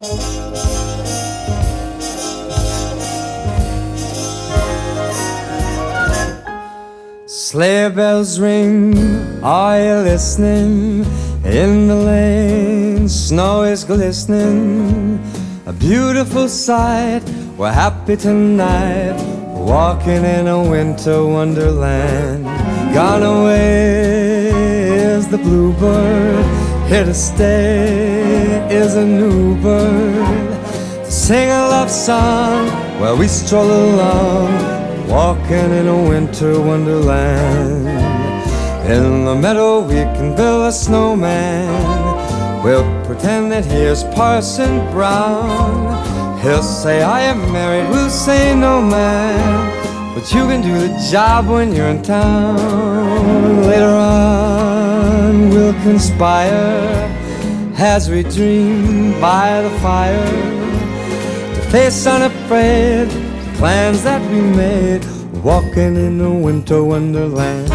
Sleigh bells ring, are you listening? In the lane, snow is glistening. A beautiful sight, we're happy tonight, walking in a winter wonderland. Gone away is the bluebird, here to stay is a new bird. To sing a love song while we stroll along, walking in a winter wonderland. In the meadow we can build a snowman. We'll pretend that he is Parson Brown. He'll say I am married, we'll say no man, but you can do the job when you're in town. Later on we'll conspire as we dream by the fire, to face unafraid the plans that we made, walking in a winter wonderland.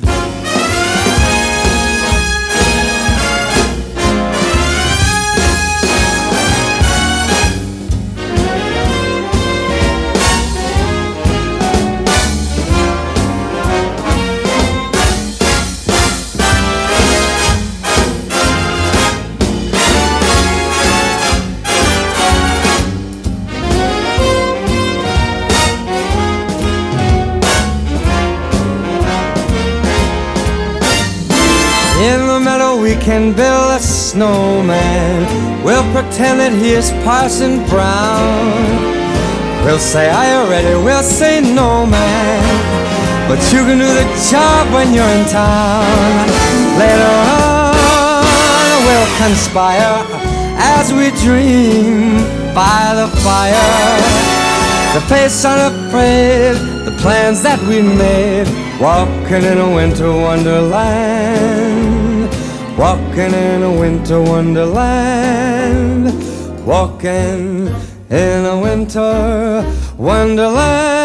In the meadow we can build a snowman. We'll pretend that he is Parson Brown. We'll say, are you ready? We'll say, no man, but you can do the job when you're in town. Later on we'll conspire as we dream by the fire, to face unafraid the plans that we made, walking in a winter wonderland, walking in a winter wonderland, walking in a winter wonderland.